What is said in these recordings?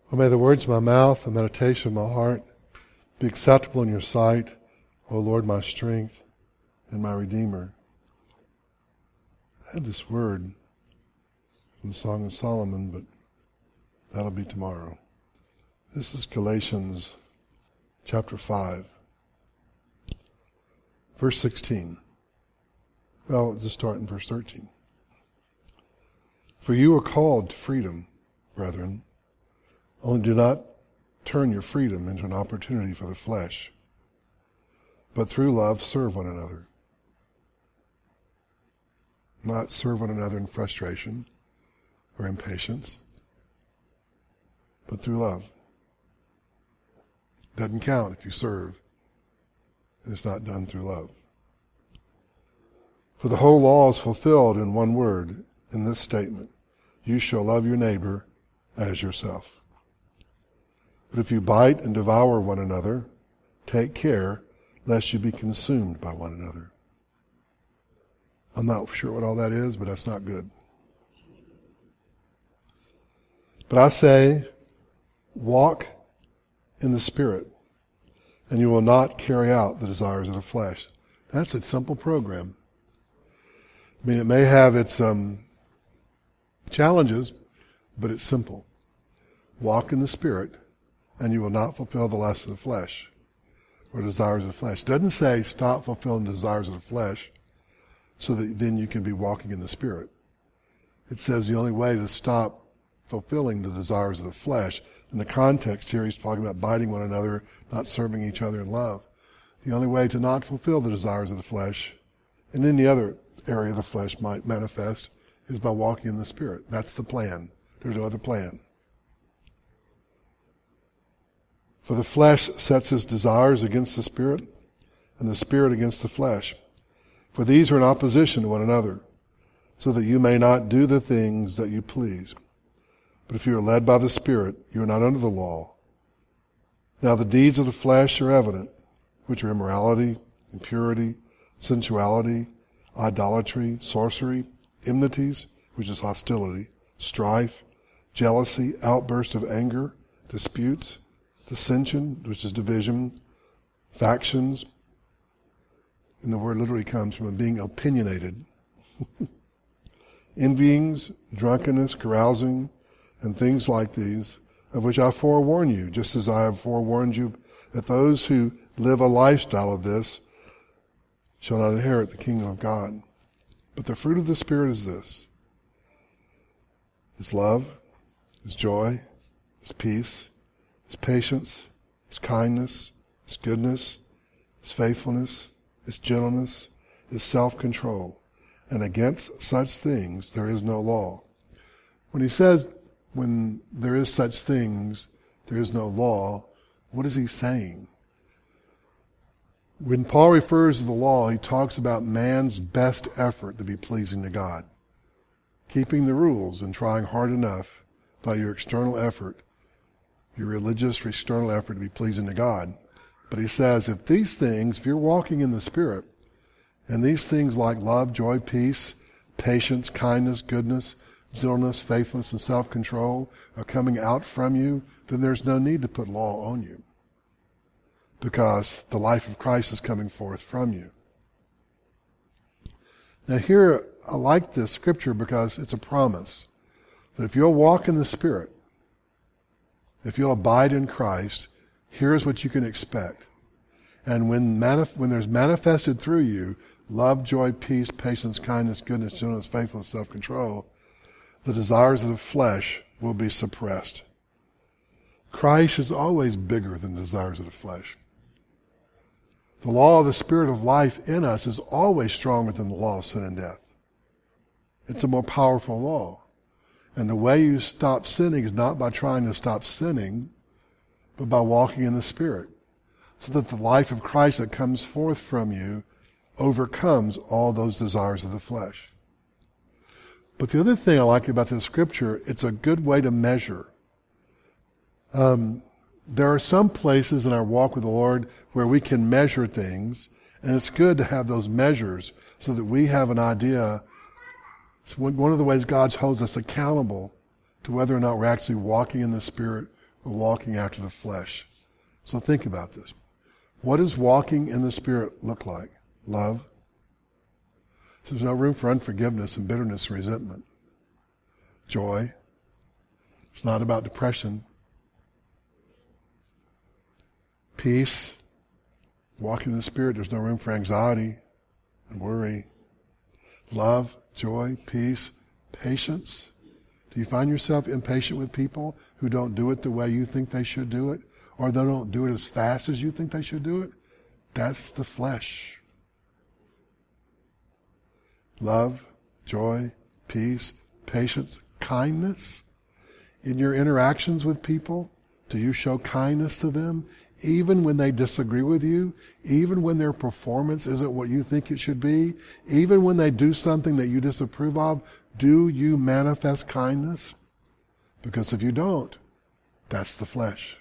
Oh, may the words of my mouth and meditation of my heart be acceptable in your sight, O Lord, my strength and my Redeemer. I had this word from the Song of Solomon, but that'll be tomorrow. This is Galatians chapter 5, verse 16. Well, let's just start in verse 13. For you are called to freedom, brethren. Only do not turn your freedom into an opportunity for the flesh, but through love serve one another. Not serve one another in frustration or impatience, but through love. Doesn't count if you serve and it's not done through love. For the whole law is fulfilled in one word, in this statement: you shall love your neighbor as yourself. But if you bite and devour one another, take care lest you be consumed by one another. I'm not sure what all that is, but that's not good. But I say, walk in the Spirit, and you will not carry out the desires of the flesh. That's a simple program. I mean, it may have its challenges, but it's simple. Walk in the Spirit, and you will not fulfill the lusts of the flesh or desires of the flesh. It doesn't say stop fulfilling the desires of the flesh so that then you can be walking in the Spirit. It says the only way to stop fulfilling the desires of the flesh, in the context here he's talking about biting one another, not serving each other in love. The only way to not fulfill the desires of the flesh, and any other area of the flesh might manifest, is by walking in the Spirit. That's the plan. There's no other plan. For the flesh sets its desires against the Spirit, and the Spirit against the flesh. For these are in opposition to one another, so that you may not do the things that you please. But if you are led by the Spirit, you are not under the law. Now the deeds of the flesh are evident, which are immorality, impurity, sensuality, idolatry, sorcery, enmities, which is hostility, strife, jealousy, outbursts of anger, disputes, dissension, which is division, factions, and the word literally comes from being opinionated, envyings, drunkenness, carousing, and things like these, of which I forewarn you, just as I have forewarned you, that those who live a lifestyle of this shall not inherit the kingdom of God. But the fruit of the Spirit is this: is love, is joy, is peace, is patience, is kindness, is goodness, is faithfulness, is gentleness, is self-control. And against such things there is no law. When he says, when there is such things, there is no law, what is he saying? When Paul refers to the law, he talks about man's best effort to be pleasing to God. Keeping the rules and trying hard enough by your external effort, your religious external effort to be pleasing to God. But he says, if these things, if you're walking in the Spirit, and these things like love, joy, peace, patience, kindness, goodness, gentleness, faithfulness, and self-control are coming out from you, then there's no need to put law on you, because the life of Christ is coming forth from you. Now here, I like this scripture because it's a promise that if you'll walk in the Spirit, if you'll abide in Christ, here's what you can expect. And when there's manifested through you love, joy, peace, patience, kindness, goodness, gentleness, faithfulness, self-control, the desires of the flesh will be suppressed. Christ is always bigger than the desires of the flesh. The law of the Spirit of life in us is always stronger than the law of sin and death. It's a more powerful law. And the way you stop sinning is not by trying to stop sinning, but by walking in the Spirit, so that the life of Christ that comes forth from you overcomes all those desires of the flesh. But the other thing I like about this scripture, it's a good way to measure. There are some places in our walk with the Lord where we can measure things, and it's good to have those measures so that we have an idea. It's one of the ways God holds us accountable to whether or not we're actually walking in the Spirit or walking after the flesh. So think about this. What does walking in the Spirit look like? Love. So there's no room for unforgiveness and bitterness and resentment. Joy. It's not about depression. Peace. Walking in the Spirit, there's no room for anxiety and worry. Love, joy, peace, patience. Do you find yourself impatient with people who don't do it the way you think they should do it? Or they don't do it as fast as you think they should do it? That's the flesh. Love, joy, peace, patience, kindness. In your interactions with people, do you show kindness to them? Even when they disagree with you, even when their performance isn't what you think it should be, even when they do something that you disapprove of, do you manifest kindness? Because if you don't, that's the flesh.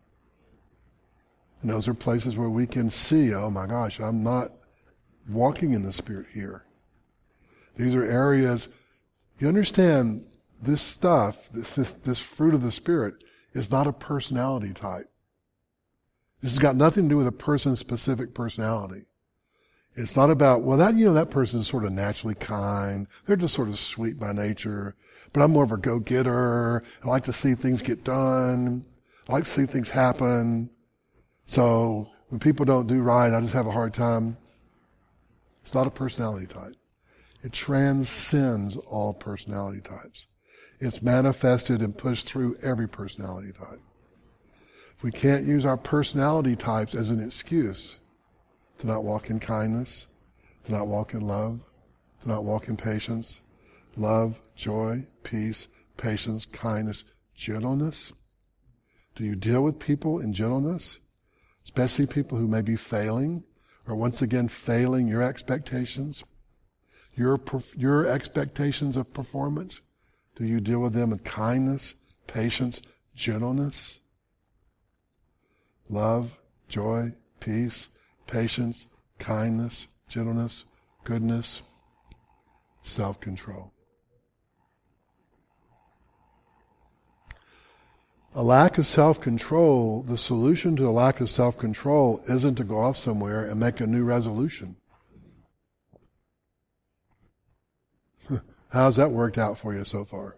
And those are places where we can see, oh my gosh, I'm not walking in the Spirit here. These are areas, you understand, this stuff, this fruit of the Spirit is not a personality type. This has got nothing to do with a person's specific personality. It's not about, well, that person's sort of naturally kind. They're just sort of sweet by nature. But I'm more of a go-getter. I like to see things get done. I like to see things happen. So when people don't do right, I just have a hard time. It's not a personality type. It transcends all personality types. It's manifested and pushed through every personality type. We can't use our personality types as an excuse to not walk in kindness, to not walk in love, to not walk in patience, love, joy, peace, patience, kindness, gentleness. Do you deal with people in gentleness? Especially people who may be failing, or once again failing your expectations, your expectations of performance. Do you deal with them with kindness, patience, gentleness? Love, joy, peace, patience, kindness, gentleness, goodness, self-control. A lack of self-control, the solution to a lack of self-control isn't to go off somewhere and make a new resolution. How's that worked out for you so far?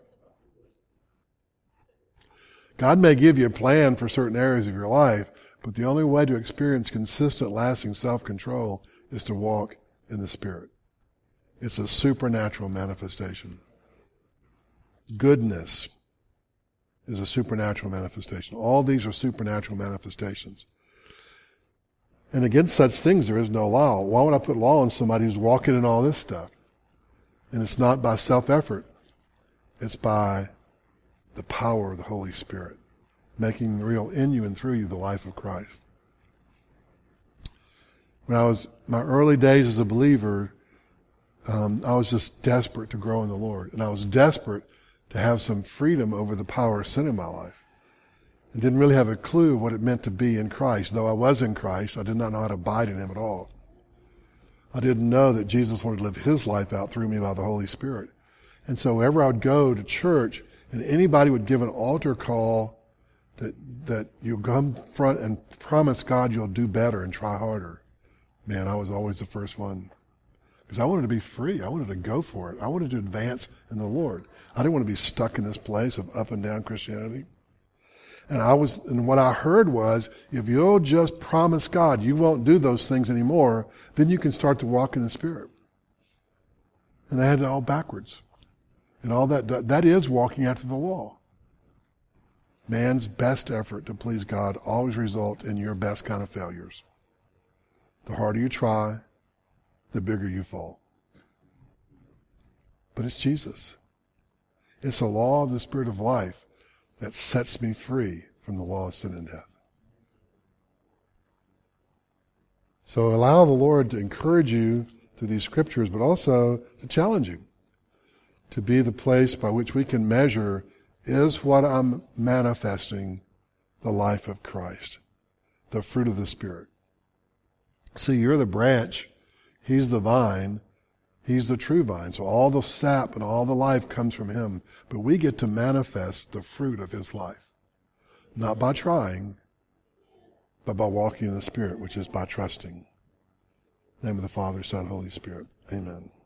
God may give you a plan for certain areas of your life, but the only way to experience consistent, lasting self-control is to walk in the Spirit. It's a supernatural manifestation. Goodness is a supernatural manifestation. All these are supernatural manifestations. And against such things there is no law. Why would I put law on somebody who's walking in all this stuff? And it's not by self-effort. It's by the power of the Holy Spirit, making real in you and through you the life of Christ. When I was my early days as a believer, I was just desperate to grow in the Lord. And I was desperate to have some freedom over the power of sin in my life. I didn't really have a clue what it meant to be in Christ. Though I was in Christ, I did not know how to abide in Him at all. I didn't know that Jesus wanted to live His life out through me by the Holy Spirit. And so wherever I would go to church, and anybody would give an altar call that you'll come front and promise God you'll do better and try harder. Man, I was always the first one. Because I wanted to be free. I wanted to go for it. I wanted to advance in the Lord. I didn't want to be stuck in this place of up and down Christianity. And what I heard was, if you'll just promise God you won't do those things anymore, then you can start to walk in the Spirit. And I had it all backwards. And all that is walking after the law. Man's best effort to please God always result in your best kind of failures. The harder you try, the bigger you fall. But it's Jesus. It's the law of the Spirit of life that sets me free from the law of sin and death. So allow the Lord to encourage you through these scriptures, but also to challenge you to be the place by which we can measure, is what I'm manifesting the life of Christ, the fruit of the Spirit. See, you're the branch, He's the vine, He's the true vine. So all the sap and all the life comes from Him, but we get to manifest the fruit of His life. Not by trying, but by walking in the Spirit, which is by trusting. In the name of the Father, Son, Holy Spirit. Amen.